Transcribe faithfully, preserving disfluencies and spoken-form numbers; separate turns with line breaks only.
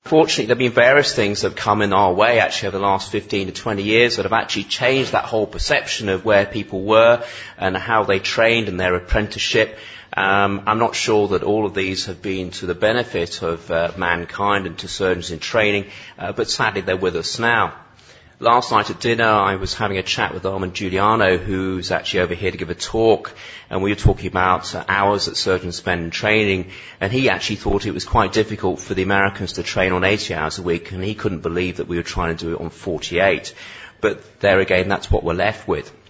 Fortunately, there have been various things that have come in our way actually over the last fifteen to twenty years that have actually changed that whole perception of where people were and how they trained in their apprenticeship. Um, I'm not sure that all of these have been to the benefit of uh, mankind and to surgeons in training, uh, but sadly they're with us now. Last night at dinner, I was having a chat with Armand Giuliano, who's actually over here to give a talk, and we were talking about uh, hours that surgeons spend in training, and he actually thought it was quite difficult for the Americans to train on eighty hours a week, and he couldn't believe that we were trying to do it on forty-eight. But there again, that's what we're left with.